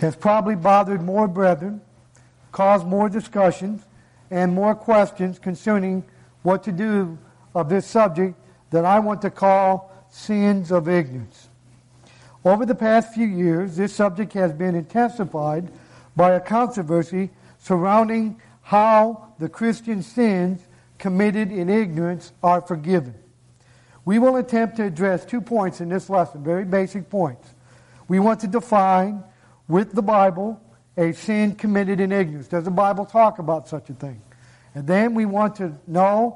has probably bothered more brethren, caused more discussions, and more questions concerning what to do of this subject that I want to call sins of ignorance. Over the past few years, this subject has been intensified by a controversy surrounding how the Christian sins committed in ignorance are forgiven. We will attempt to address 2 points in this lesson, very basic points. We want to define with the Bible a sin committed in ignorance. Does the Bible talk about such a thing? And then we want to know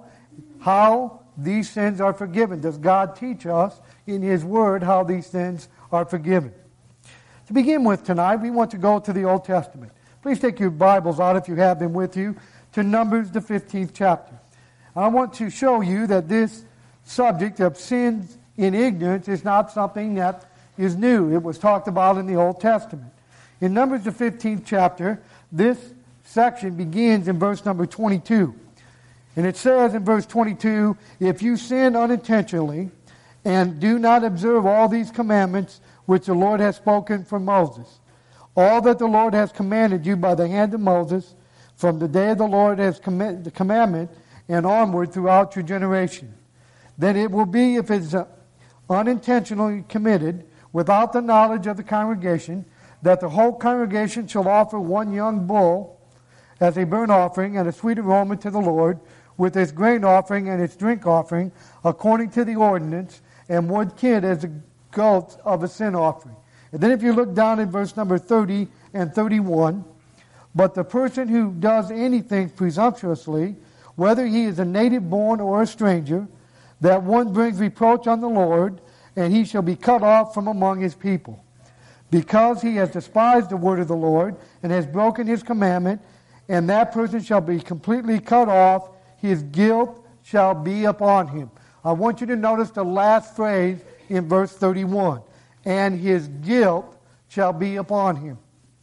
how these sins are forgiven. Does God teach us in His Word how these sins are forgiven? To begin with tonight, we want to go to the Old Testament. Please take your Bibles out, if you have them with you, to Numbers, the 15th chapter. I want to show you that this subject of sins in ignorance is not something that is new. It was talked about in the Old Testament. In Numbers, the 15th chapter, this section begins in verse number 22. And it says in verse 22, "If you sin unintentionally and do not observe all these commandments which the Lord has spoken from Moses, all that the Lord has commanded you by the hand of Moses, from the day the Lord has the commandment and onward throughout your generation, then it will be, if it's unintentionally committed, without the knowledge of the congregation, that the whole congregation shall offer one young bull as a burnt offering and a sweet aroma to the Lord, with its grain offering and its drink offering, according to the ordinance, and one kid as a goat of a sin offering." And then if you look down in verse number 30 and 31, "But the person who does anything presumptuously, whether he is a native born or a stranger, that one brings reproach on the Lord, and he shall be cut off from among his people. Because he has despised the word of the Lord, and has broken his commandment, and that person shall be completely cut off, his guilt shall be upon him." I want you to notice the last phrase in verse 31. "And his guilt shall be upon him."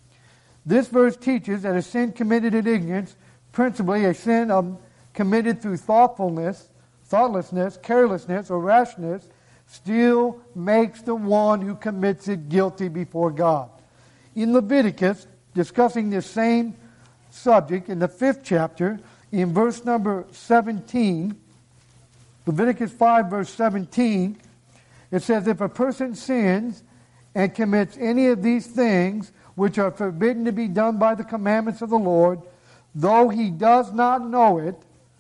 This verse teaches that a sin committed in ignorance, principally a sin committed through thoughtlessness, carelessness, or rashness, still makes the one who commits it guilty before God. In Leviticus, discussing this same subject in the 5th chapter, in verse number 17, Leviticus 5, verse 17, it says, "If a person sins and commits any of these things which are forbidden to be done by the commandments of the Lord, though he does not know it,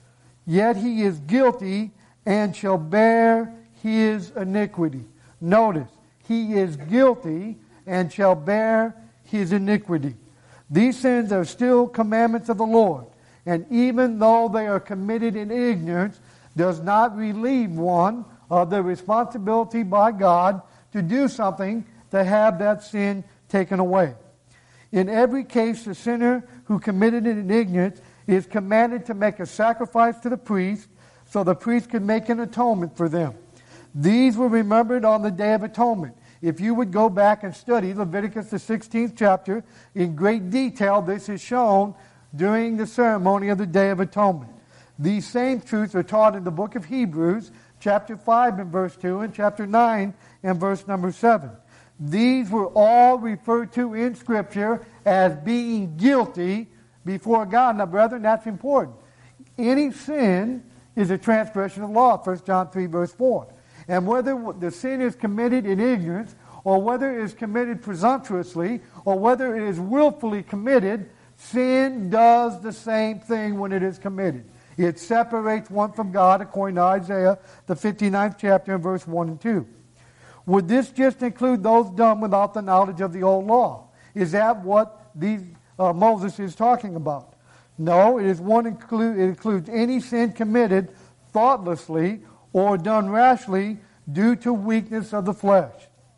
yet he is guilty and shall bear his iniquity." Notice, he is guilty and shall bear his iniquity. These sins are still commandments of the Lord, and even though they are committed in ignorance, does not relieve one of the responsibility by God to do something to have that sin taken away. In every case, the sinner who committed it in ignorance is commanded to make a sacrifice to the priest, so the priest can make an atonement for them. These were remembered on the Day of Atonement. If you would go back and study Leviticus, the 16th chapter, in great detail, this is shown during the ceremony of the Day of Atonement. These same truths are taught in the book of Hebrews, chapter 5 and verse 2, and chapter 9 and verse number 7. These were all referred to in Scripture as being guilty before God. Now, brethren, that's important. Any sin is a transgression of law, 1 John 3, verse 4. And whether the sin is committed in ignorance, or whether it is committed presumptuously, or whether it is willfully committed, sin does the same thing when it is committed. It separates one from God, according to Isaiah, the 59th chapter, and verse 1 and 2. Would this just include those done without the knowledge of the old law? Is that what Moses is talking about? No, it includes any sin committed thoughtlessly or done rashly due to weakness of the flesh.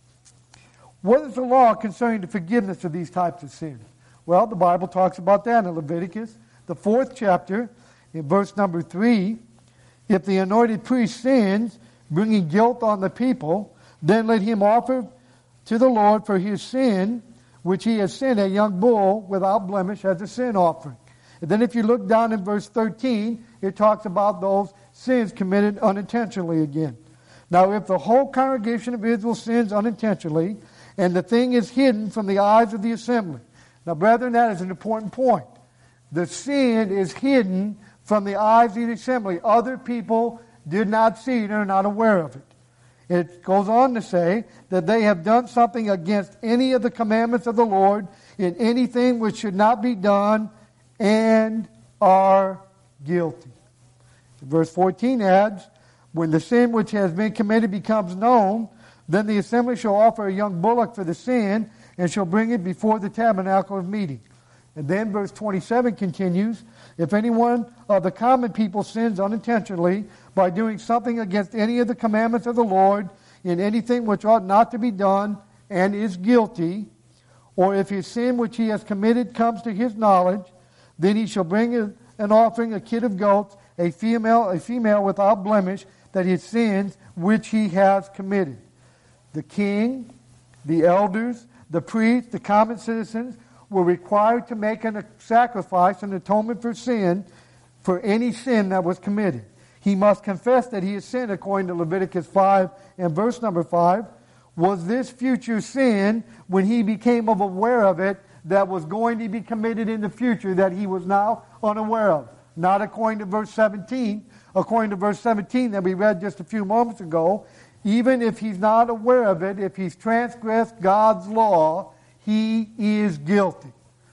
What is the law concerning the forgiveness of these types of sins? Well, the Bible talks about that in Leviticus, the 4th chapter, in verse number 3. "If the anointed priest sins, bringing guilt on the people, then let him offer to the Lord for his sin, which he has sinned, a young bull without blemish as a sin offering." And then if you look down in verse 13, it talks about those sins committed unintentionally again. "Now if the whole congregation of Israel sins unintentionally, and the thing is hidden from the eyes of the assembly. Now, brethren, that is an important point. The sin is hidden from the eyes of the assembly. Other people did not see it and are not aware of it. It goes on to say that they have done something against any of the commandments of the Lord in anything which should not be done and are guilty. Verse 14 adds, when the sin which has been committed becomes known, then the assembly shall offer a young bullock for the sin and shall bring it before the tabernacle of meeting. And then verse 27 continues, if anyone of the common people sins unintentionally by doing something against any of the commandments of the Lord in anything which ought not to be done and is guilty, or if his sin which he has committed comes to his knowledge, then he shall bring an offering, a kid of goats, a female without blemish, that his sins which he has committed. The king, the elders, the priests, the common citizens were required to make a sacrifice, an atonement for sin, for any sin that was committed. He must confess that he has sinned according to Leviticus 5 and verse number 5. Was this future sin, when he became aware of it, that was going to be committed in the future that he was now unaware of? Not according to verse 17. According to verse 17 that we read just a few moments ago, even if he's not aware of it, if he's transgressed God's law, he is guilty.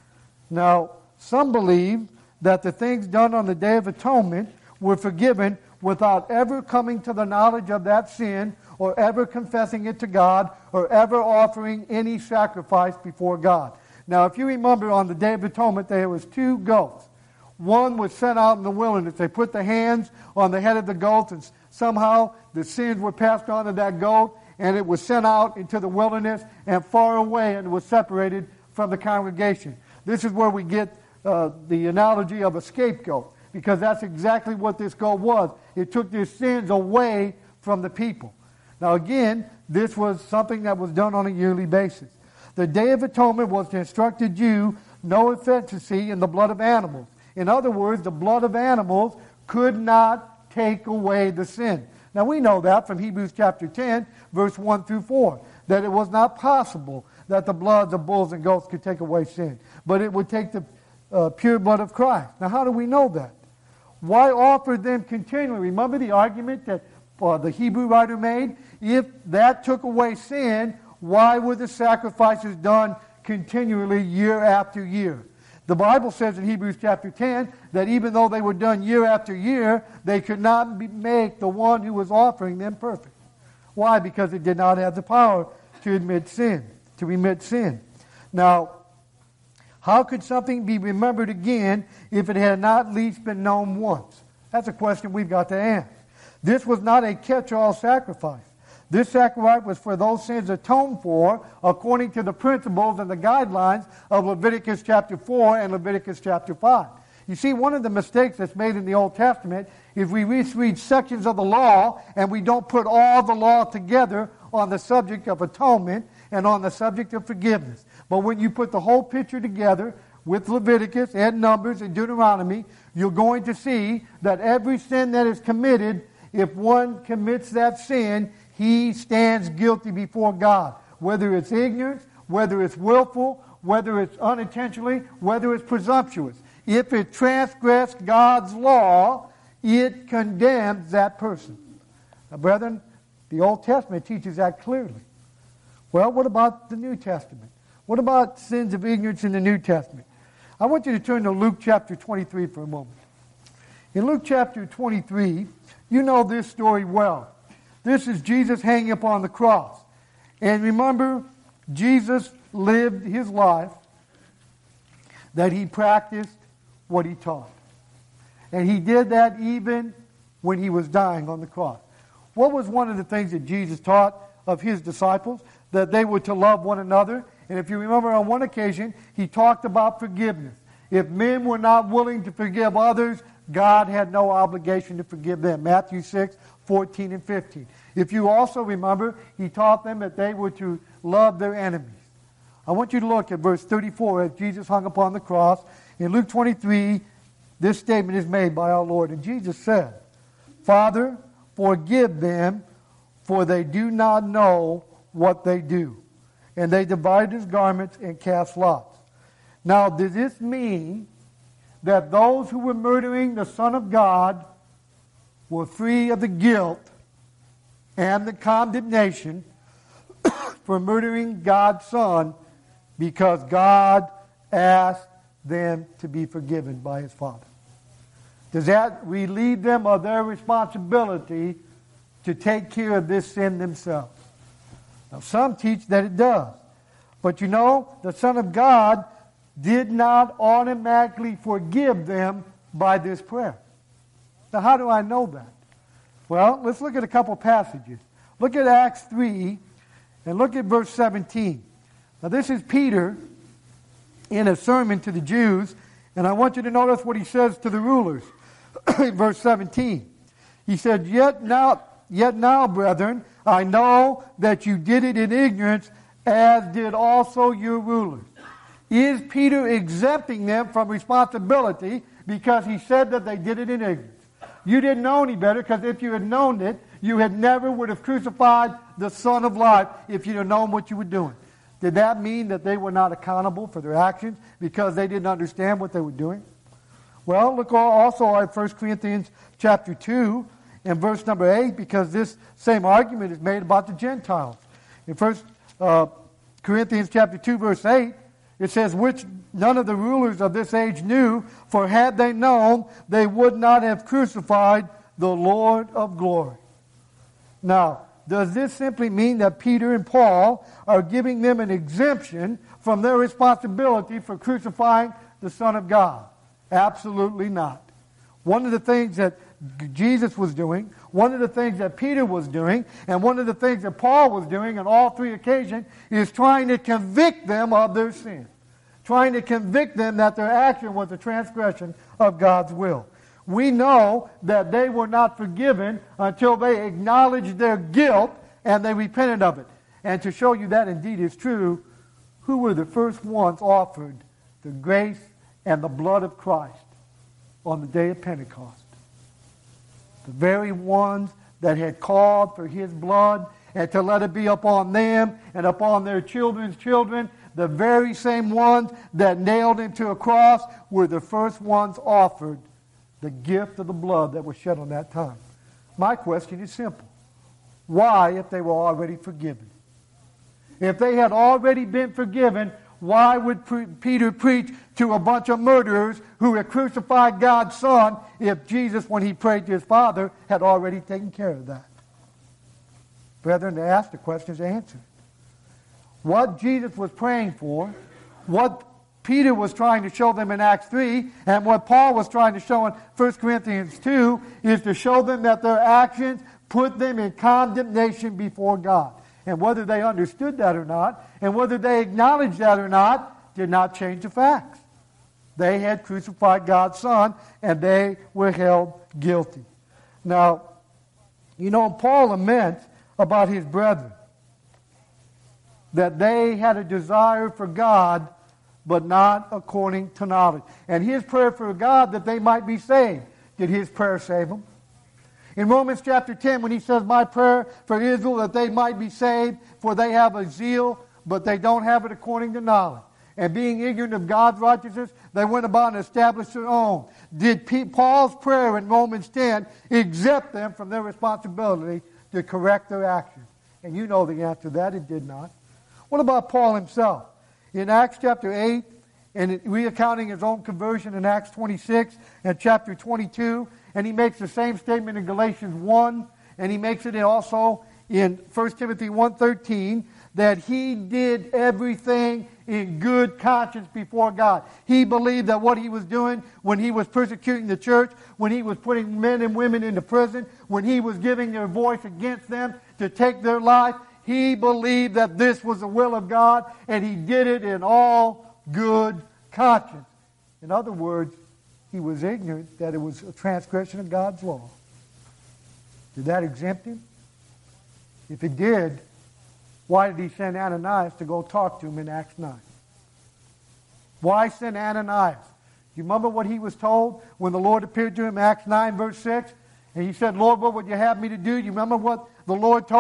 Now, some believe that the things done on the Day of Atonement were forgiven without ever coming to the knowledge of that sin, or ever confessing it to God, or ever offering any sacrifice before God. Now, if you remember, on the Day of Atonement, there was 2 goats. One was sent out in the wilderness. They put the hands on the head of the goat, and somehow the sins were passed on to that goat, and it was sent out into the wilderness and far away, and was separated from the congregation. This is where we get the analogy of a scapegoat, because that's exactly what this goat was. It took their sins away from the people. Now again, this was something that was done on a yearly basis. The Day of Atonement was to instruct the Jew no efficiency in the blood of animals. In other words, the blood of animals could not take away the sin. Now we know that from Hebrews chapter 10, verse 1 through 4, that it was not possible that the blood of bulls and goats could take away sin, but it would take the pure blood of Christ. Now how do we know that? Why offer them continually? Remember the argument that the Hebrew writer made? If that took away sin, why were the sacrifices done continually year after year? The Bible says in Hebrews chapter 10 that even though they were done year after year, they could not make the one who was offering them perfect. Why? Because it did not have the power to remit sin. Now, how could something be remembered again if it had not at least been known once? That's a question we've got to ask. This was not a catch-all sacrifice. This sacrifice was for those sins atoned for according to the principles and the guidelines of Leviticus chapter 4 and Leviticus chapter 5. You see, one of the mistakes that's made in the Old Testament is we read sections of the law and we don't put all the law together on the subject of atonement and on the subject of forgiveness. But when you put the whole picture together with Leviticus and Numbers and Deuteronomy, you're going to see that every sin that is committed, if one commits that sin, he stands guilty before God. Whether it's ignorance, whether it's willful, whether it's unintentionally, whether it's presumptuous. If it transgressed God's law, it condemns that person. Now, brethren, the Old Testament teaches that clearly. Well, what about the New Testament? What about sins of ignorance in the New Testament? I want you to turn to Luke chapter 23 for a moment. In Luke chapter 23, you know this story well. This is Jesus hanging upon the cross. And remember, Jesus lived his life that he practiced what he taught. And he did that even when he was dying on the cross. What was one of the things that Jesus taught of his disciples? That they were to love one another. And if you remember, on one occasion, he talked about forgiveness. If men were not willing to forgive others, God had no obligation to forgive them. Matthew 6, 14 and 15. If you also remember, he taught them that they were to love their enemies. I want you to look at verse 34 as Jesus hung upon the cross. In Luke 23, this statement is made by our Lord. And Jesus said, Father, forgive them, for they do not know what they do. And they divided his garments and cast lots. Now, does this mean that those who were murdering the Son of God were free of the guilt and the condemnation for murdering God's Son because God asked them to be forgiven by his Father? Does that relieve them of their responsibility to take care of this sin themselves? Now, some teach that it does. But you know, the Son of God did not automatically forgive them by this prayer. Now, how do I know that? Well, let's look at a couple passages. Look at Acts 3 and look at verse 17. Now, this is Peter in a sermon to the Jews, and I want you to notice what he says to the rulers. In verse 17, he said, Yet now, brethren, I know that you did it in ignorance, as did also your rulers. Is Peter exempting them from responsibility because he said that they did it in ignorance? You didn't know any better, because if you had known it, you had never would have crucified the Son of Life if you'd have known what you were doing. Did that mean that they were not accountable for their actions because they didn't understand what they were doing? Well, look also at 1 Corinthians chapter 2 and verse number 8, because this same argument is made about the Gentiles. In 1 Corinthians chapter 2, verse 8, it says, which none of the rulers of this age knew, for had they known, they would not have crucified the Lord of glory. Now, does this simply mean that Peter and Paul are giving them an exemption from their responsibility for crucifying the Son of God? Absolutely not. One of the things that Jesus was doing, one of the things that Peter was doing, and one of the things that Paul was doing on all three occasions is trying to convict them of their sin. Trying to convict them that their action was a transgression of God's will. We know that they were not forgiven until they acknowledged their guilt and they repented of it. And to show you that indeed is true, who were the first ones offered the grace and the blood of Christ on the day of Pentecost? The very ones that had called for his blood and to let it be upon them and upon their children's children, the very same ones that nailed him to a cross were the first ones offered the gift of the blood that was shed on that time. My question is simple. Why, if they were already forgiven? If they had already been forgiven, why would Peter preach to a bunch of murderers who had crucified God's Son if Jesus, when he prayed to his Father, had already taken care of that? Brethren, to ask the question is answered. What Jesus was praying for, what Peter was trying to show them in Acts 3, and what Paul was trying to show in 1 Corinthians 2, is to show them that their actions put them in condemnation before God. And whether they understood that or not, and whether they acknowledged that or not, did not change the facts. They had crucified God's Son, and they were held guilty. Now, you know, Paul laments about his brethren, that they had a desire for God, but not according to knowledge. And his prayer for God that they might be saved. Did his prayer save them? In Romans chapter 10, when he says, my prayer for Israel that they might be saved, for they have a zeal, but they don't have it according to knowledge. And being ignorant of God's righteousness, they went about and established their own. Did Paul's prayer in Romans 10 exempt them from their responsibility to correct their actions? And you know the answer to that, it did not. What about Paul himself? In Acts chapter 8, and recounting his own conversion in Acts 26 and chapter 22, and he makes the same statement in Galatians 1, and he makes it also in 1 Timothy 1:13, that he did everything in good conscience before God. He believed that what he was doing when he was persecuting the church, when he was putting men and women into prison, when he was giving their voice against them to take their life, he believed that this was the will of God, and he did it in all good conscience. In other words, he was ignorant that it was a transgression of God's law. Did that exempt him? If it did, why did he send Ananias to go talk to him in Acts 9? Why send Ananias? Do you remember what he was told when the Lord appeared to him in Acts 9, verse 6? And he said, Lord, what would you have me to do? Do you remember what the Lord told him?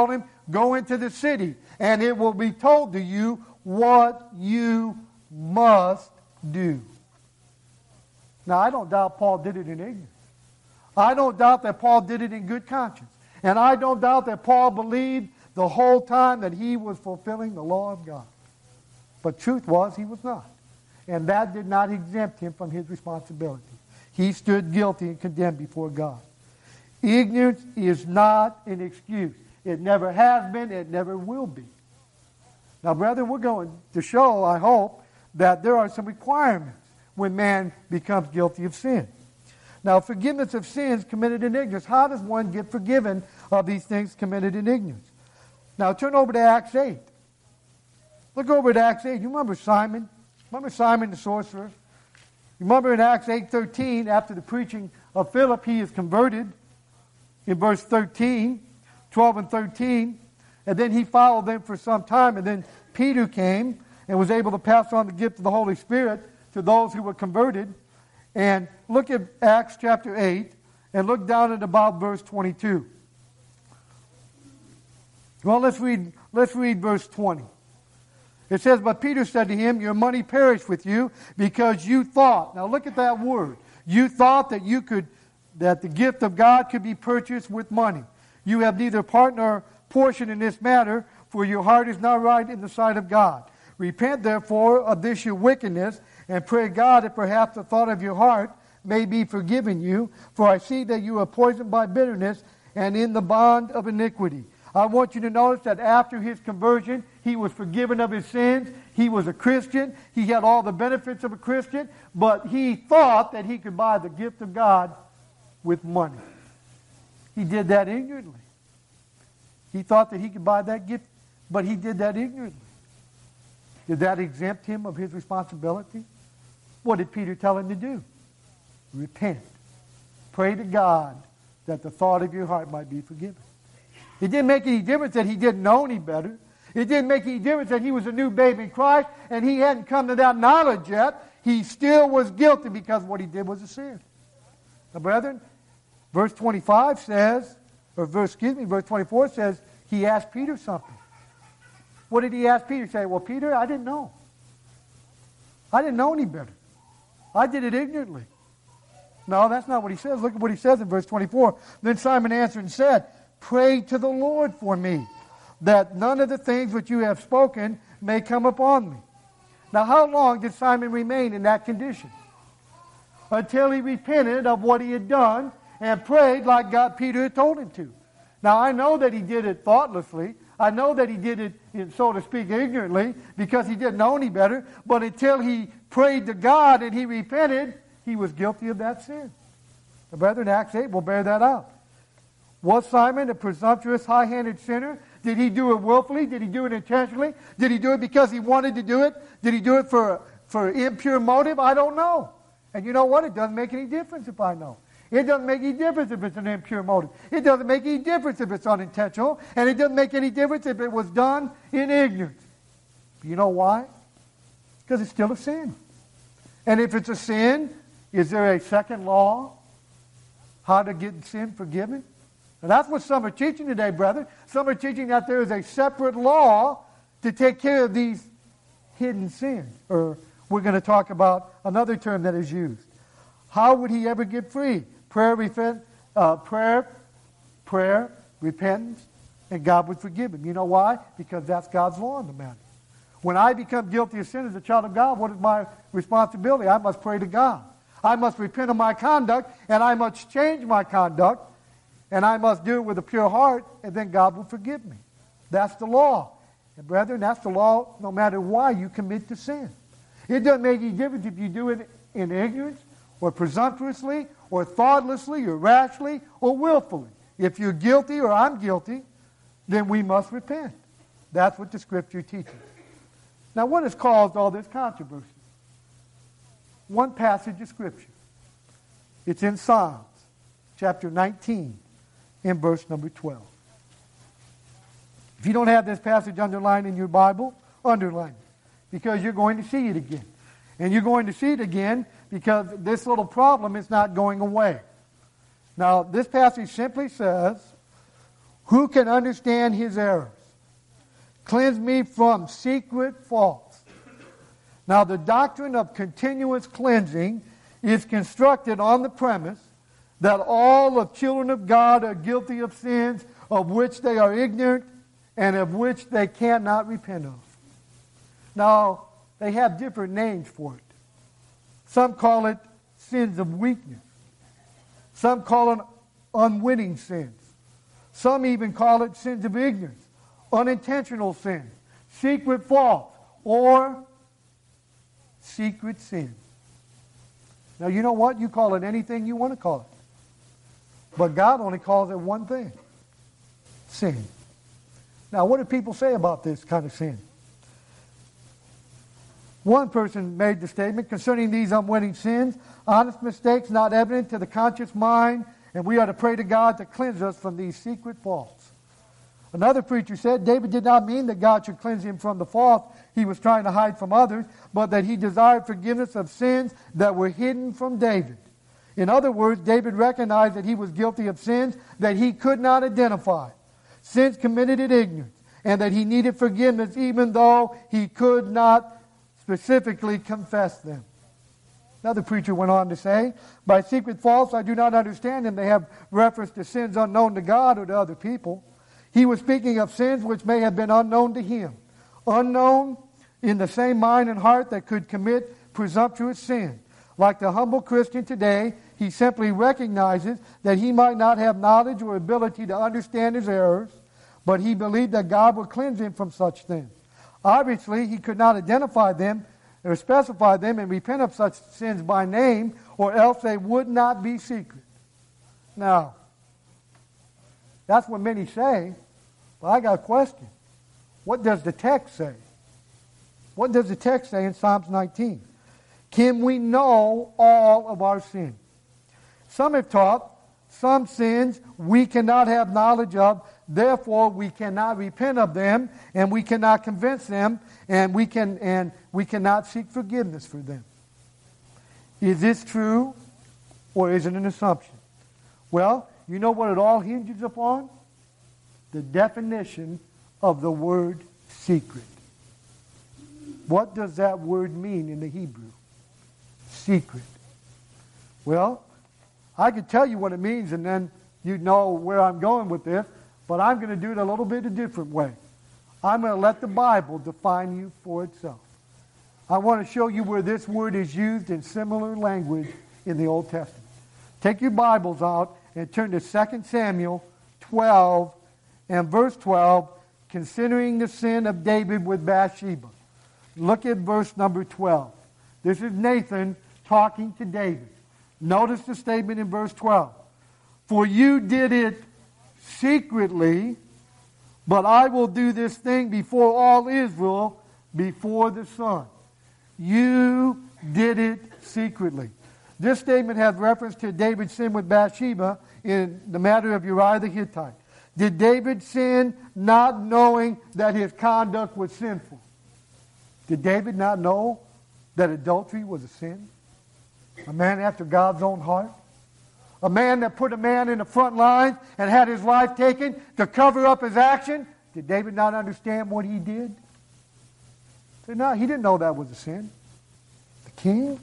go into the city, and it will be told to you what you must do. Now, I don't doubt Paul did it in ignorance. I don't doubt that Paul did it in good conscience. And I don't doubt that Paul believed the whole time that he was fulfilling the law of God. But truth was, he was not. And that did not exempt him from his responsibility. He stood guilty and condemned before God. Ignorance is not an excuse. It never has been. It never will be. Now, brethren, we're going to show, I hope, that there are some requirements when man becomes guilty of sin. Now, forgiveness of sins committed in ignorance. How does one get forgiven of these things committed in ignorance? Now, turn over to Acts 8. Look over at Acts 8. You remember Simon? Remember Simon the sorcerer? You remember in Acts 8:13, after the preaching of Philip, he is converted. In verse 13, 12 and 13. And then he followed them for some time. And then Peter came and was able to pass on the gift of the Holy Spirit to those who were converted. And look at Acts chapter 8 and look down at about verse 22. Well, let's read verse 20. It says, "But Peter said to him, your money perished with you because you thought." Now look at that word. You thought that that the gift of God could be purchased with money. You have neither part nor portion in this matter, for your heart is not right in the sight of God. Repent therefore of this your wickedness, and pray God that perhaps the thought of your heart may be forgiven you. For I see that you are poisoned by bitterness and in the bond of iniquity. I want you to notice that after his conversion, he was forgiven of his sins. He was a Christian. He had all the benefits of a Christian. But he thought that he could buy the gift of God with money. He did that ignorantly. He thought that he could buy that gift, but he did that ignorantly. Did that exempt him of his responsibility? What did Peter tell him to do? Repent. Pray to God that the thought of your heart might be forgiven. It didn't make any difference that he didn't know any better. It didn't make any difference that he was a new babe in Christ and he hadn't come to that knowledge yet. He still was guilty because what he did was a sin. Now, brethren, verse 25 says, verse 24 says, he asked Peter something. What did he ask Peter? Say, well, Peter, I didn't know. I didn't know any better. I did it ignorantly. No, that's not what he says. Look at what he says in verse 24. Then Simon answered and said, pray to the Lord for me, that none of the things which you have spoken may come upon me. Now, how long did Simon remain in that condition? Until he repented of what he had done and prayed like God, Peter had told him to. Now, I know that he did it thoughtlessly. I know that he did it, so to speak, ignorantly because he didn't know any better. But until he prayed to God and he repented, he was guilty of that sin. The brethren, Acts 8 will bear that out. Was Simon a presumptuous, high-handed sinner? Did he do it willfully? Did he do it intentionally? Did he do it because he wanted to do it? Did he do it for impure motive? I don't know. And you know what? It doesn't make any difference if I know. It doesn't make any difference if it's an impure motive. It doesn't make any difference if it's unintentional. And it doesn't make any difference if it was done in ignorance. You know why? Because it's still a sin. And if it's a sin, is there a second law? How to get sin forgiven? And that's what some are teaching today, brother. Some are teaching that there is a separate law to take care of these hidden sins. Or we're going to talk about another term that is used. How would he ever get free? Prayer, repentance, and God would forgive him. You know why? Because that's God's law in the matter. When I become guilty of sin as a child of God, what is my responsibility? I must pray to God. I must repent of my conduct, and I must change my conduct, and I must do it with a pure heart, and then God will forgive me. That's the law. And brethren, that's the law no matter why you commit to sin. It doesn't make any difference if you do it in ignorance, or presumptuously, or thoughtlessly, or rashly, or willfully. If you're guilty or I'm guilty, then we must repent. That's what the Scripture teaches. Now, what has caused all this controversy? One passage of Scripture. It's in Psalms, chapter 19, in verse number 12. If you don't have this passage underlined in your Bible, underline it, because you're going to see it again. And you're going to see it again because this little problem is not going away. Now, this passage simply says, Who can understand his errors? Cleanse me from secret faults. Now, the doctrine of continuous cleansing is constructed on the premise that all of children of God are guilty of sins of which they are ignorant and of which they cannot repent of. Now, they have different names for it. Some call it sins of weakness. Some call it unwitting sins. Some even call it sins of ignorance, unintentional sins, secret faults, or secret sins. Now, you know what? You call it anything you want to call it. But God only calls it one thing: sin. Now, what do people say about this kind of sin? One person made the statement concerning these unwitting sins: honest mistakes not evident to the conscious mind, and we are to pray to God to cleanse us from these secret faults. Another preacher said David did not mean that God should cleanse him from the faults he was trying to hide from others, but that he desired forgiveness of sins that were hidden from David. In other words, David recognized that he was guilty of sins that he could not identify, sins committed in ignorance, and that he needed forgiveness even though he could not specifically confess them. Another preacher went on to say, by secret faults I do not understand them. They have reference to sins unknown to God or to other people. He was speaking of sins which may have been unknown to him, unknown in the same mind and heart that could commit presumptuous sin. Like the humble Christian today, he simply recognizes that he might not have knowledge or ability to understand his errors, but he believed that God would cleanse him from such things. Obviously, he could not identify them or specify them and repent of such sins by name, or else they would not be secret. Now, that's what many say, but I got a question. What does the text say? What does the text say in Psalms 19? Can we know all of our sins? Some have taught some sins we cannot have knowledge of, therefore we cannot repent of them, and we cannot convince them, and we cannot seek forgiveness for them. Is this true, or is it an assumption? Well, you know what it all hinges upon? The definition of the word secret. What does that word mean in the Hebrew? Secret. Well, I could tell you what it means and then you'd know where I'm going with this, but I'm going to do it a little bit a different way. I'm going to let the Bible define you for itself. I want to show you where this word is used in similar language in the Old Testament. Take your Bibles out and turn to 2 Samuel 12 and verse 12, considering the sin of David with Bathsheba. Look at verse number 12. This is Nathan talking to David. Notice the statement in verse 12. For you did it secretly, but I will do this thing before all Israel, before the sun. You did it secretly. This statement has reference to David's sin with Bathsheba in the matter of Uriah the Hittite. Did David sin not knowing that his conduct was sinful? Did David not know that adultery was a sin? A man after God's own heart? A man that put a man in the front lines and had his life taken to cover up his action? Did David not understand what he did? No, he didn't know that was a sin. The king?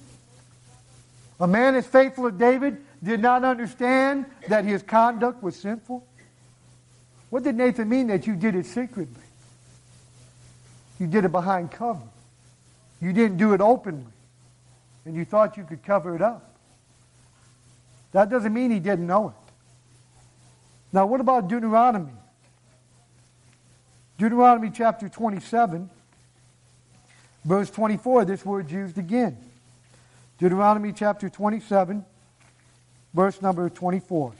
A man as faithful as David did not understand that his conduct was sinful? What did Nathan mean that you did it secretly? You did it behind cover. You didn't do it openly. And you thought you could cover it up. That doesn't mean he didn't know it. Now, what about Deuteronomy? Deuteronomy chapter 27, verse 24, this word's used again. Deuteronomy chapter 27, verse number 24.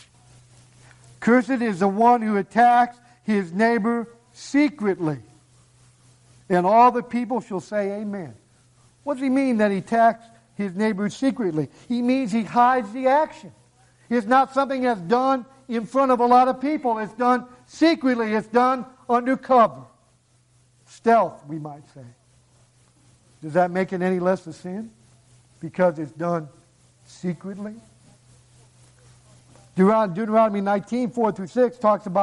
Cursed is the one who attacks his neighbor secretly. And all the people shall say amen. What does he mean that he attacks his neighbor secretly? He means he hides the action. It's not something that's done in front of a lot of people. It's done secretly. It's done under cover. Stealth, we might say. Does that make it any less a sin? Because it's done secretly? Deuteronomy 19, 4 through 6 talks about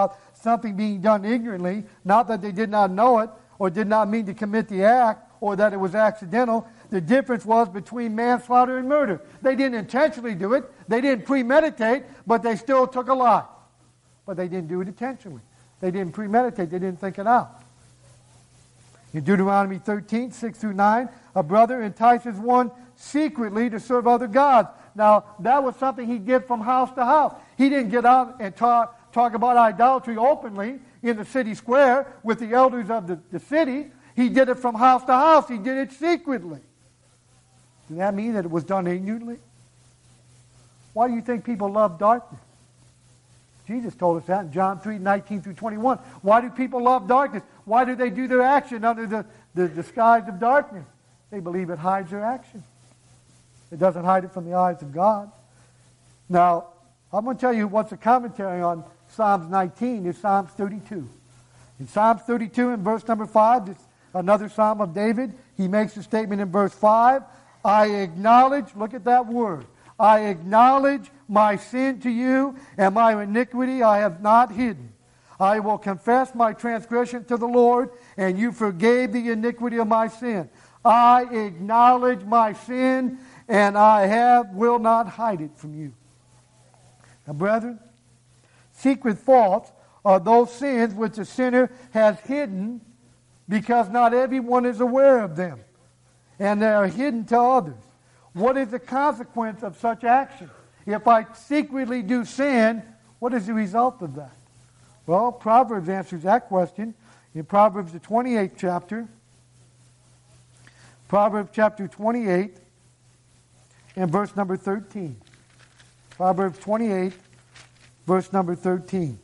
something being done ignorantly, not that they did not know it or did not mean to commit the act or that it was accidental. The difference was between manslaughter and murder. They didn't intentionally do it. They didn't premeditate, but they still took a life. But they didn't do it intentionally. They didn't premeditate. They didn't think it out. In Deuteronomy 13, 6 through 9, a brother entices one secretly to serve other gods. Now, that was something he did from house to house. He didn't get out and talk about idolatry openly in the city square with the elders of the city. He did it from house to house. He did it secretly. Does that mean that it was done ignorantly? Why do you think people love darkness? Jesus told us that in John 3, 19 through 21. Why do people love darkness? Why do they do their action under the disguise of darkness? They believe it hides their action. It doesn't hide it from the eyes of God. Now, I'm going to tell you what's a commentary on Psalms 19 is Psalms 32. In Psalms 32 in verse number 5, it's another Psalm of David. He makes a statement in verse 5. I acknowledge, look at that word, I acknowledge my sin to you, and my iniquity I have not hidden. I will confess my transgression to the Lord, and you forgave the iniquity of my sin. I acknowledge my sin, and will not hide it from you. Now, brethren, secret faults are those sins which the sinner has hidden because not everyone is aware of them, and they are hidden to others. What is the consequence of such action? If I secretly do sin, what is the result of that? Well, Proverbs answers that question in Proverbs the 28th chapter. Proverbs chapter 28 and verse number 13. Proverbs 28, verse number 13.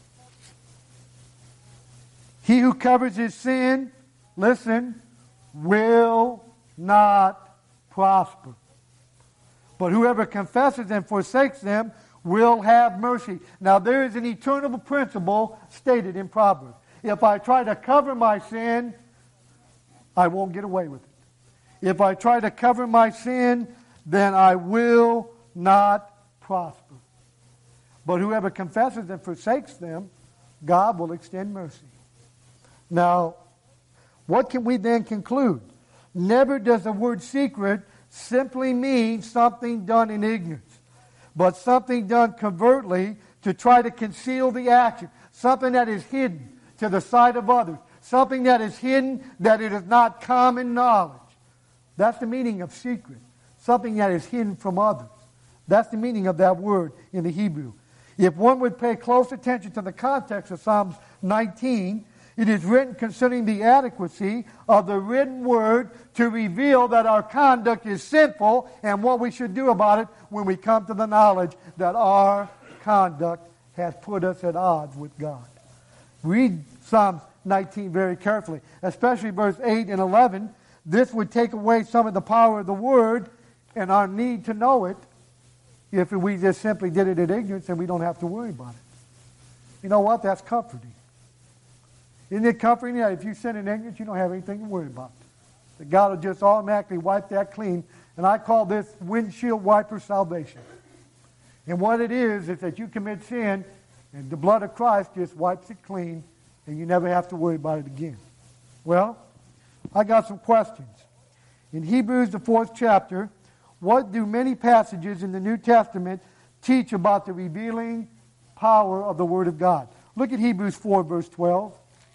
He who covers his sin, listen, will not prosper. But whoever confesses and forsakes them will have mercy. Now there is an eternal principle stated in Proverbs. If I try to cover my sin, I won't get away with it. If I try to cover my sin, then I will not prosper. But whoever confesses and forsakes them, God will extend mercy. Now, what can we then conclude? Never does the word secret simply mean something done in ignorance, but something done covertly to try to conceal the action, something that is hidden to the sight of others, something that is hidden that it is not common knowledge. That's the meaning of secret, something that is hidden from others. That's the meaning of that word in the Hebrew. If one would pay close attention to the context of Psalms 19, it is written concerning the adequacy of the written word to reveal that our conduct is sinful and what we should do about it when we come to the knowledge that our conduct has put us at odds with God. Read Psalms 19 very carefully, especially verse 8 and 11. This would take away some of the power of the word and our need to know it if we just simply did it in ignorance and we don't have to worry about it. You know what? That's comforting. Isn't it comforting that if you sin in ignorance, you don't have anything to worry about? That God will just automatically wipe that clean. And I call this windshield wiper salvation. And what it is that you commit sin, and the blood of Christ just wipes it clean, and you never have to worry about it again. Well, I got some questions. In Hebrews, the 4th chapter, what do many passages in the New Testament teach about the revealing power of the Word of God? Look at Hebrews 4, verse 12.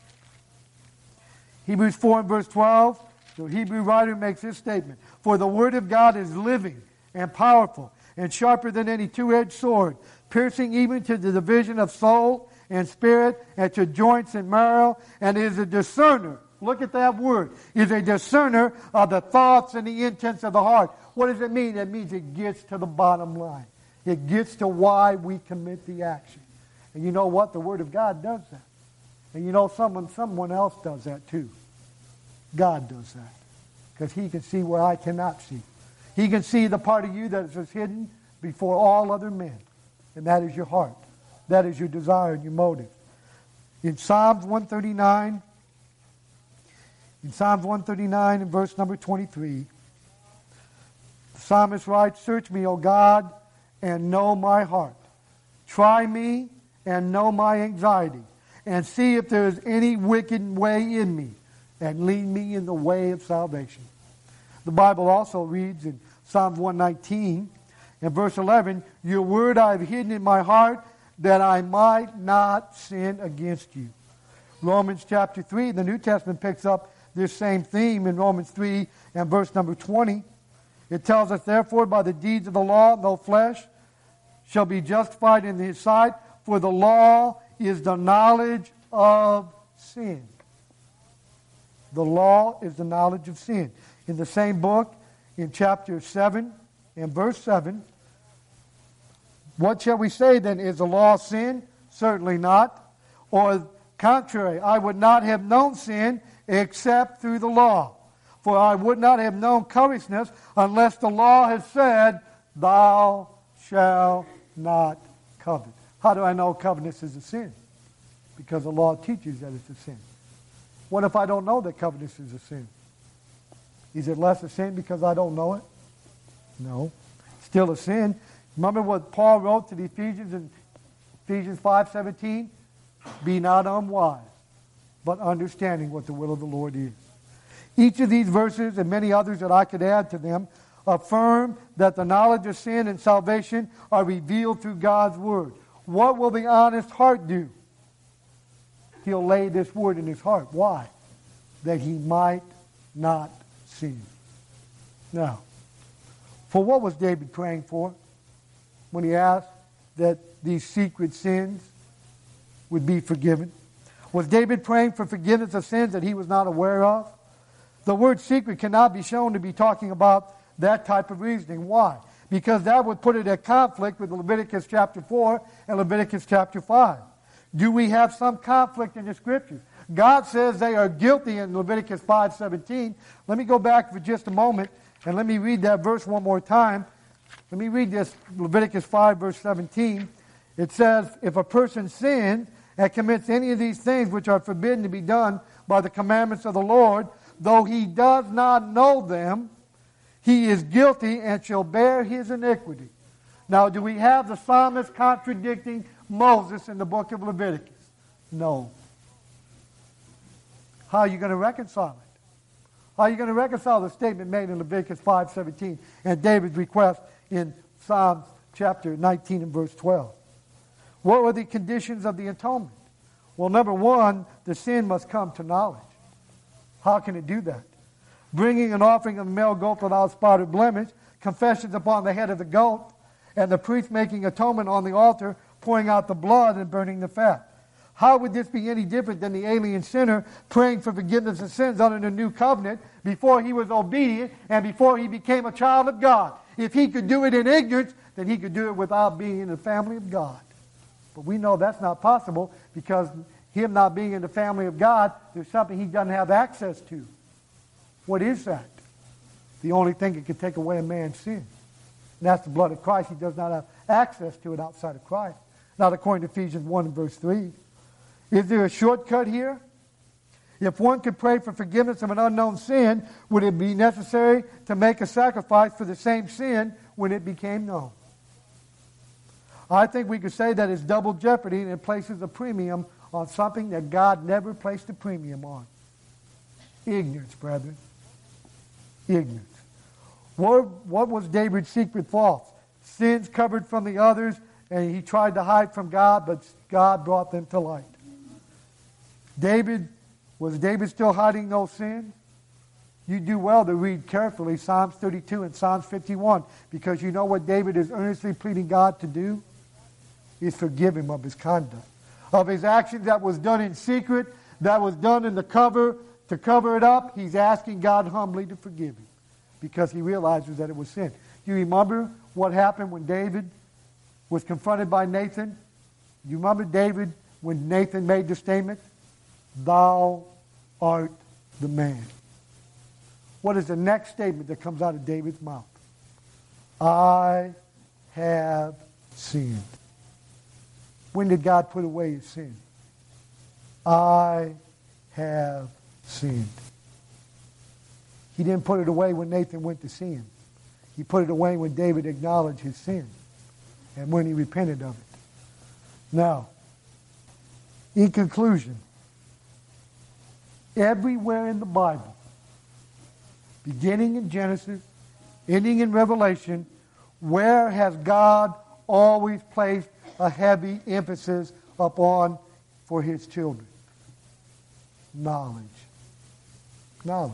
Hebrews 4 and verse 12, the Hebrew writer makes this statement. For the Word of God is living and powerful and sharper than any two-edged sword, piercing even to the division of soul and spirit and to joints and marrow, and is a discerner. Look at that word. Is a discerner of the thoughts and the intents of the heart. What does it mean? It means it gets to the bottom line. It gets to why we commit the action. And you know what? The Word of God does that. And you know someone else does that too. God does that. Because He can see what I cannot see. He can see the part of you that is hidden before all other men. And that is your heart. That is your desire and your motive. In Psalms 139, in verse number 23, the psalmist writes, Search me, O God, and know my heart. Try me and know my anxiety, and see if there is any wicked way in me, and lead me in the way of salvation. The Bible also reads in Psalm 119 and verse 11, your word I have hidden in my heart that I might not sin against you. Romans chapter 3, the New Testament picks up this same theme in Romans 3 and verse number 20. It tells us, therefore, by the deeds of the law, no flesh shall be justified in his sight, for the law is the knowledge of sin. The law is the knowledge of sin. In the same book, in chapter 7 and verse 7, what shall we say then? Is the law sin? Certainly not. Or contrary, I would not have known sin except through the law. For I would not have known covetousness unless the law had said, thou shalt not covet. How do I know covetousness is a sin? Because the law teaches that it's a sin. What if I don't know that covetousness is a sin? Is it less a sin because I don't know it? No. Still a sin. Remember what Paul wrote to the Ephesians in Ephesians 5:17? Be not unwise, but understanding what the will of the Lord is. Each of these verses and many others that I could add to them affirm that the knowledge of sin and salvation are revealed through God's Word. What will the honest heart do? He'll lay this word in his heart. Why? That he might not sin. Now, for what was David praying for when he asked that these secret sins would be forgiven? Was David praying for forgiveness of sins that he was not aware of? The word secret cannot be shown to be talking about that type of reasoning. Why? Because that would put it at conflict with Leviticus chapter 4 and Leviticus chapter 5. Do we have some conflict in the Scriptures? God says they are guilty in Leviticus 5:17. Let me go back for just a moment and let me read that verse one more time. Let me read this, Leviticus 5 verse 17. It says, if a person sins and commits any of these things which are forbidden to be done by the commandments of the Lord, though he does not know them, he is guilty and shall bear his iniquity. Now, do we have the psalmist contradicting Moses in the book of Leviticus? No. How are you going to reconcile it? How are you going to reconcile the statement made in Leviticus 5:17 and David's request in Psalm chapter 19 and verse 12? What were the conditions of the atonement? Well, number one, the sin must come to knowledge. How can it do that? Bringing an offering of a male goat without spot or blemish, confessions upon the head of the goat, and the priest making atonement on the altar, pouring out the blood and burning the fat. How would this be any different than the alien sinner praying for forgiveness of sins under the new covenant before he was obedient and before he became a child of God? If he could do it in ignorance, then he could do it without being in the family of God. But we know that's not possible because him not being in the family of God, there's something he doesn't have access to. What is that? The only thing that can take away a man's sin. And that's the blood of Christ. He does not have access to it outside of Christ. Not according to Ephesians 1 and verse 3. Is there a shortcut here? If one could pray for forgiveness of an unknown sin, would it be necessary to make a sacrifice for the same sin when it became known? I think we could say that it's double jeopardy and it places a premium on something that God never placed a premium on. Ignorance, brethren. Ignorance. What was David's secret fault? Sins covered from the others, and he tried to hide from God, but God brought them to light. Was David still hiding those sins? You do well to read carefully Psalms 32 and Psalms 51, because you know what David is earnestly pleading God to do? Is forgive him of his conduct. Of his actions that was done in secret, that was done in the cover, to cover it up, he's asking God humbly to forgive him because he realizes that it was sin. Do you remember what happened when David was confronted by Nathan? You remember David when Nathan made the statement, "Thou art the man." What is the next statement that comes out of David's mouth? I have sinned. When did God put away his sin? I have sinned. He didn't put it away when Nathan went to see him. He put it away when David acknowledged his sin and when he repented of it. Now, In conclusion, everywhere in the Bible, beginning in Genesis, ending in Revelation, where has God always placed a heavy emphasis upon for his children? Knowledge. Knowledge.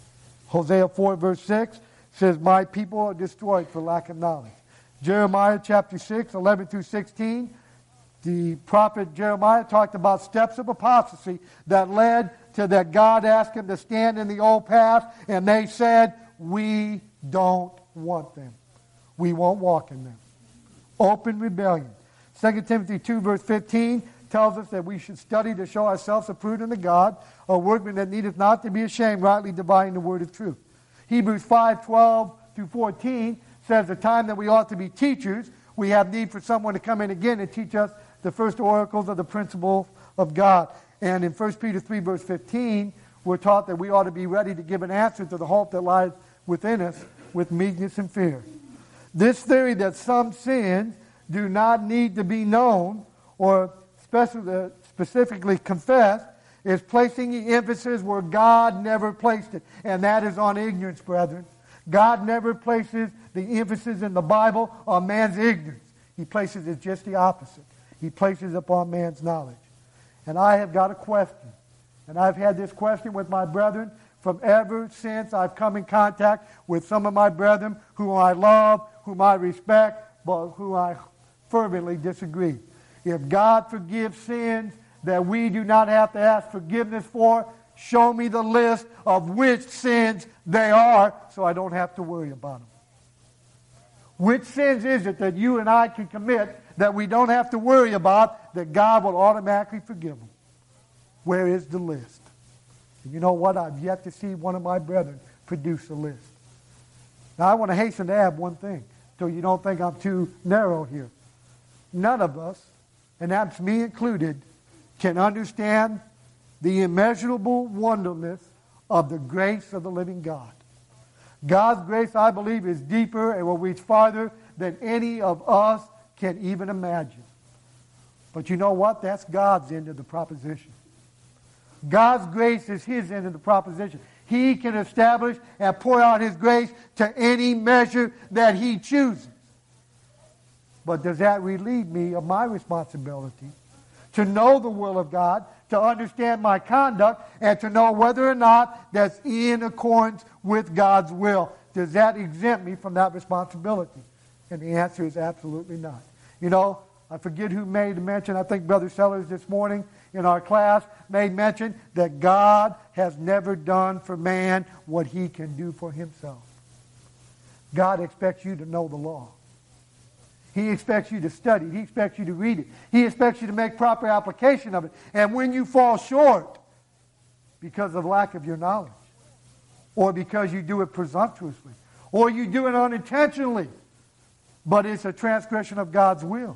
Hosea 4 verse 6 says, my people are destroyed for lack of knowledge. Jeremiah chapter 6, 11 through 16, the prophet Jeremiah talked about steps of apostasy that led to that God asked him to stand in the old path, and they said, we don't want them. We won't walk in them. Open rebellion. 2 Timothy 2 verse 15 tells us that we should study to show ourselves approved unto God, a workman that needeth not to be ashamed, rightly dividing the word of truth. Hebrews 5, 12 through 14 says the time that we ought to be teachers, we have need for someone to come in again and teach us the first oracles of the principle of God. And in 1 Peter 3 verse 15, we're taught that we ought to be ready to give an answer to the hope that lies within us with meekness and fear. This theory that some sins do not need to be known or specifically confessed is placing the emphasis where God never placed it, and that is on ignorance, brethren. God never places the emphasis in the Bible on man's ignorance. He places it just the opposite. He places it upon man's knowledge. And I have got a question, and I've had this question with my brethren from ever since I've come in contact with some of my brethren whom I love, whom I respect, but who I fervently disagree. If God forgives sins that we do not have to ask forgiveness for, show me the list of which sins they are so I don't have to worry about them. Which sins is it that you and I can commit that we don't have to worry about, that God will automatically forgive them? Where is the list? And you know what? I've yet to see one of my brethren produce a list. Now, I want to hasten to add one thing, so you don't think I'm too narrow here. None of us, and that's me included, can understand the immeasurable wonderment of the grace of the living God. God's grace, I believe, is deeper and will reach farther than any of us can even imagine. But you know what? That's God's end of the proposition. God's grace is his end of the proposition. He can establish and pour out his grace to any measure that he chooses. But does that relieve me of my responsibility to know the will of God, to understand my conduct, and to know whether or not that's in accordance with God's will? Does that exempt me from that responsibility? And the answer is absolutely not. You know, I forget who made the mention, I think Brother Sellers this morning in our class made mention that God has never done for man what he can do for himself. God expects you to know the law. He expects you to study. He expects you to read it. He expects you to make proper application of it. And when you fall short because of lack of your knowledge, or because you do it presumptuously, or you do it unintentionally, but it's a transgression of God's will,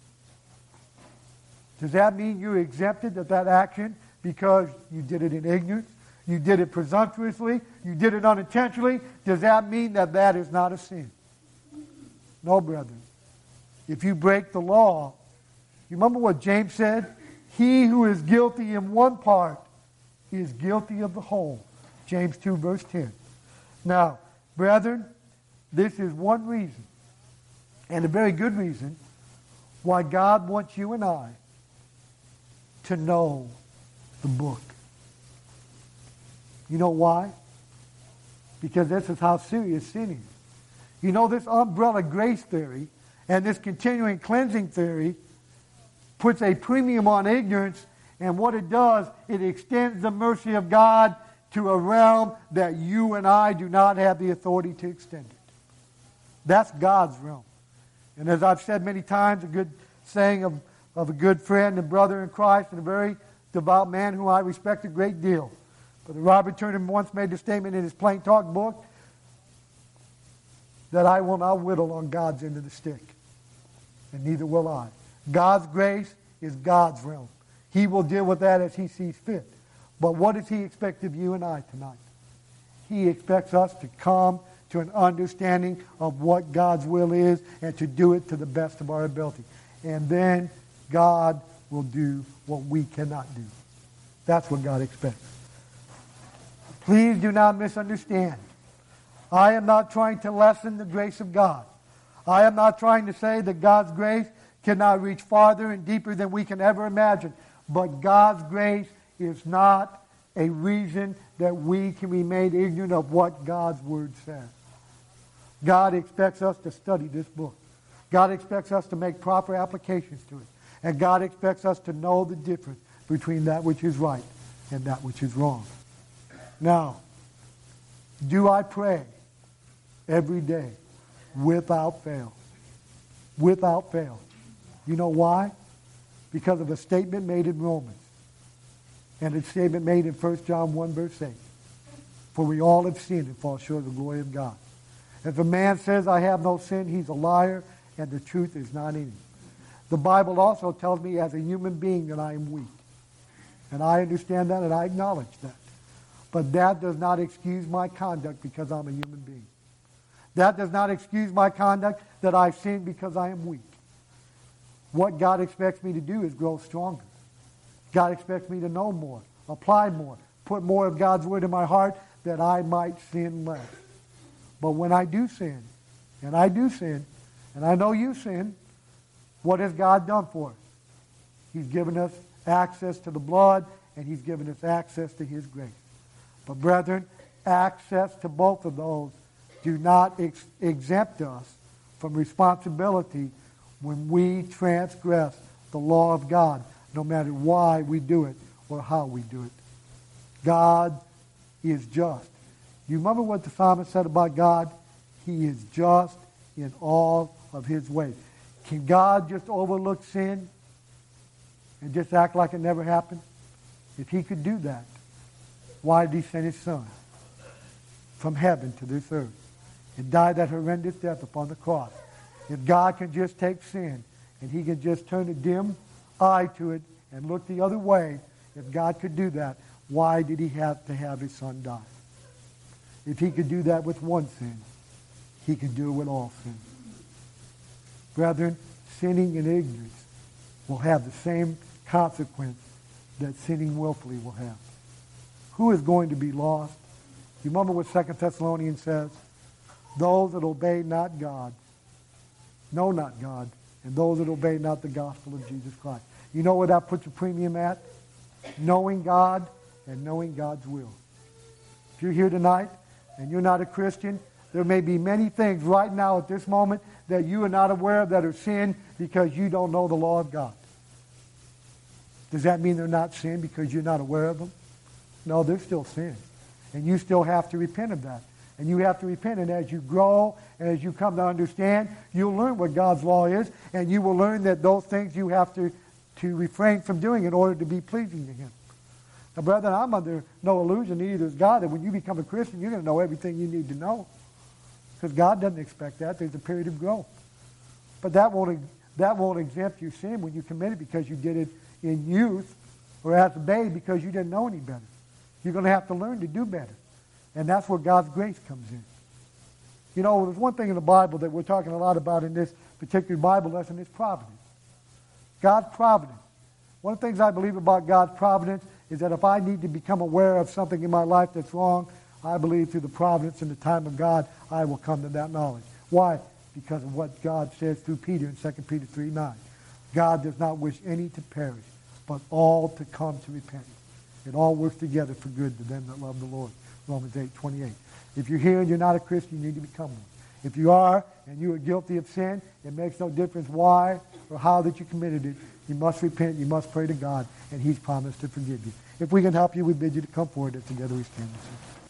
does that mean you're exempted of that action because you did it in ignorance? You did it presumptuously? You did it unintentionally? Does that mean that that is not a sin? No, brethren. If you break the law, you remember what James said? He who is guilty in one part is guilty of the whole. James 2 verse 10. Now, brethren, this is one reason, and a very good reason, why God wants you and I to know the book. You know why? Because this is how serious sin is. You know, this umbrella grace theory and this continuing cleansing theory puts a premium on ignorance, and what it does, it extends the mercy of God to a realm that you and I do not have the authority to extend it. That's God's realm. And as I've said many times, a good saying of a good friend and brother in Christ and a very devout man who I respect a great deal. Brother Robert Turner once made the statement in his Plain Talk book that I will not whittle on God's end of the stick, and neither will I. God's grace is God's realm. He will deal with that as he sees fit. But what does he expect of you and I tonight? He expects us to come to an understanding of what God's will is and to do it to the best of our ability. And then God will do what we cannot do. That's what God expects. Please do not misunderstand. I am not trying to lessen the grace of God. I am not trying to say that God's grace cannot reach farther and deeper than we can ever imagine. But God's grace is not a reason that we can remain ignorant of what God's Word says. God expects us to study this book. God expects us to make proper applications to it. And God expects us to know the difference between that which is right and that which is wrong. Now, do I pray every day without fail? Without fail. You know why? Because of a statement made in Romans and a statement made in 1 John 1 verse 8. For we all have sinned and fall short of the glory of God. If a man says, I have no sin, he's a liar, and the truth is not in him. The Bible also tells me as a human being that I am weak. And I understand that and I acknowledge that. But that does not excuse my conduct because I'm a human being. That does not excuse my conduct that I sin because I am weak. What God expects me to do is grow stronger. God expects me to know more, apply more, put more of God's Word in my heart that I might sin less. But when I do sin, and I know you sin, what has God done for us? He's given us access to the blood, and He's given us access to His grace. But brethren, access to both of those do not exempt us from responsibility when we transgress the law of God, no matter why we do it or how we do it. God is just. You remember what the psalmist said about God? He is just in all of His ways. Can God just overlook sin and just act like it never happened? If He could do that, why did He send His Son from heaven to this earth and die that horrendous death upon the cross? If God can just take sin and He can just turn a dim eye to it and look the other way, if God could do that, why did He have to have His Son die? If He could do that with one sin, He can do it with all sin. Brethren, sinning in ignorance will have the same consequence that sinning willfully will have. Who is going to be lost? You remember what 2 Thessalonians says? Those that obey not God, know not God, and those that obey not the gospel of Jesus Christ. You know where that puts a premium at? Knowing God and knowing God's will. If you're here tonight and you're not a Christian, there may be many things right now at this moment that you are not aware of that are sin because you don't know the law of God. Does that mean they're not sin because you're not aware of them? No, they're still sin. And you still have to repent of that. And you have to repent. And as you grow and as you come to understand, you'll learn what God's law is. And you will learn that those things you have to refrain from doing in order to be pleasing to Him. Now, brethren, I'm under no illusion, neither is God, that when you become a Christian, you're going to know everything you need to know. Because God doesn't expect that. There's a period of growth. But that won't exempt your sin when you commit it because you did it in youth or as a babe because you didn't know any better. You're going to have to learn to do better. And that's where God's grace comes in. You know, there's one thing in the Bible that we're talking a lot about in this particular Bible lesson is providence. God's providence. One of the things I believe about God's providence is that if I need to become aware of something in my life that's wrong, I believe through the providence and the time of God, I will come to that knowledge. Why? Because of what God says through Peter in 2 Peter 3:9. God does not wish any to perish, but all to come to repentance. It all works together for good to them that love the Lord. Romans 8:28. If you're here and you're not a Christian, you need to become one. If you are and you are guilty of sin, it makes no difference why or how that you committed it. You must repent, you must pray to God, and He's promised to forgive you. If we can help you, we bid you to come forward as together we stand and sing.